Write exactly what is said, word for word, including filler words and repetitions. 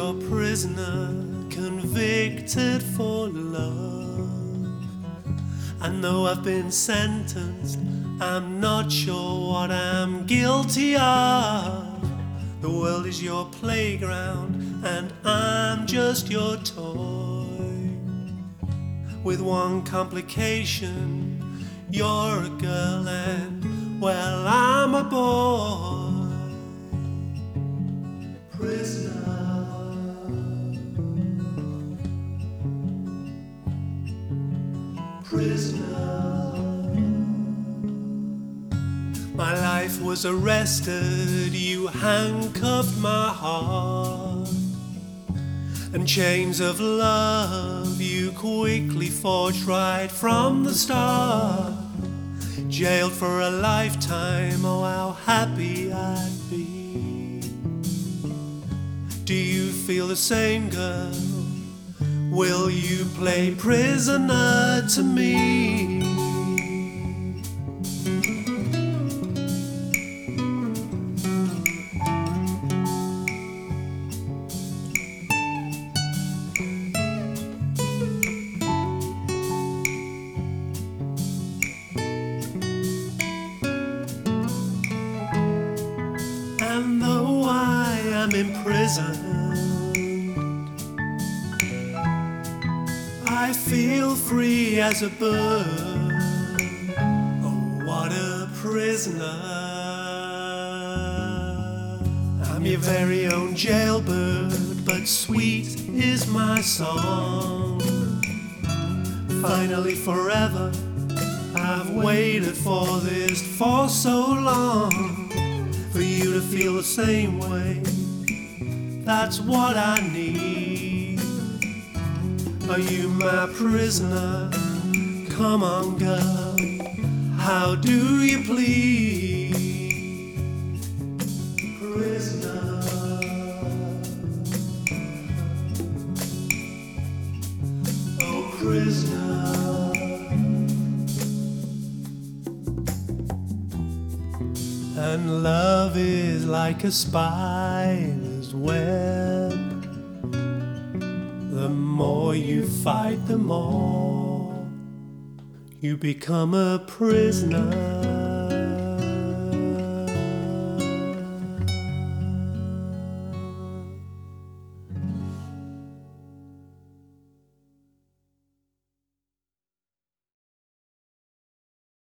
your prisoner, convicted for love. And though I've been sentenced, I'm not sure what I'm guilty of. The world is your playground and I'm just your toy. With one complication, you're a girl and, well, I'm a boy. Prisoner, prisoner. My life was arrested, you handcuffed my heart, and chains of love you quickly forged right from the start. Jailed for a lifetime, oh how happy I'd be. Do you feel the same, girl? Will you play prisoner to me? And though I am imprisoned, I feel free as a bird. Oh, what a prisoner. I'm your very own jailbird, but sweet is my song. Finally, forever, I've waited for this for so long. For you to feel the same way, that's what I need. Are you my prisoner? Come on, girl, how do you please? Prisoner, oh prisoner. And love is like a spider's web. The more you fight, the more you become a prisoner.